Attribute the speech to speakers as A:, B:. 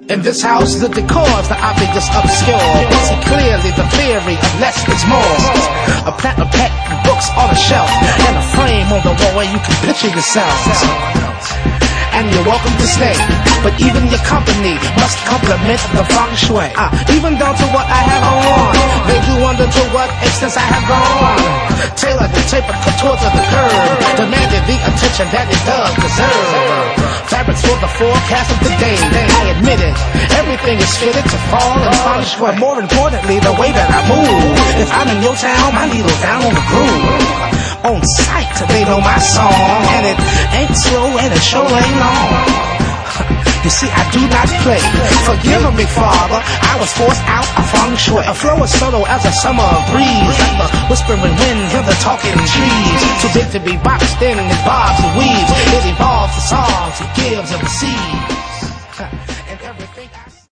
A: In this house, the decor's the object is obscure. We see clearly the theory of less is more. A plant of pet books on a shelf, and a frame on the wall where you can picture yourself. And you're welcome to stay, but even your company must complement the feng shui. Even down to what I have on, they do wonder to what extent I have gone. Tailored and tapered contour to the curve, demanded the attention that it does deserve. Fabrics for the forecast of the day, I admit it, everything is fitted to fall in feng shui. But more importantly, the way that I move. If I'm in your town, my needle's down on the groove. On sight, they know my song, and it ain't slow and it sure ain't long. You see, I do not play. Forgive me, Father, I was forced out of feng shui. A flow as subtle as a summer breeze, like the whispering wind in the talking trees. Too big to be boxed in, it bobs and weaves. It evolves the songs, it gives and receives. And everything I